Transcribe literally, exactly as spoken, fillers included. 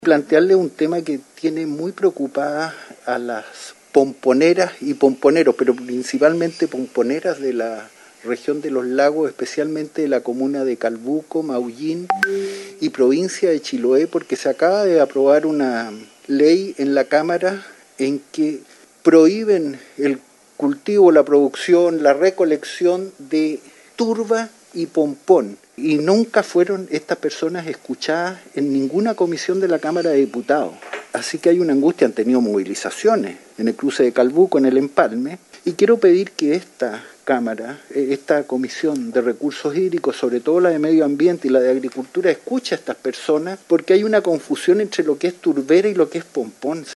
Plantearle un tema que tiene muy preocupadas a las pomponeras y pomponeros, pero principalmente pomponeras de la región de los lagos, especialmente de la comuna de Calbuco, Maullín y provincia de Chiloé, porque se acaba de aprobar una ley en la Cámara en que prohíben el cultivo, la producción, la recolección de turba y pompón. Y nunca fueron estas personas escuchadas en ninguna comisión de la Cámara de Diputados. Así que hay una angustia, han tenido movilizaciones en el cruce de Calbuco, en el Empalme, y quiero pedir que esta Cámara, esta Comisión de Recursos Hídricos, sobre todo la de Medio Ambiente y la de Agricultura, escuche a estas personas, porque hay una confusión entre lo que es turbera y lo que es pompón.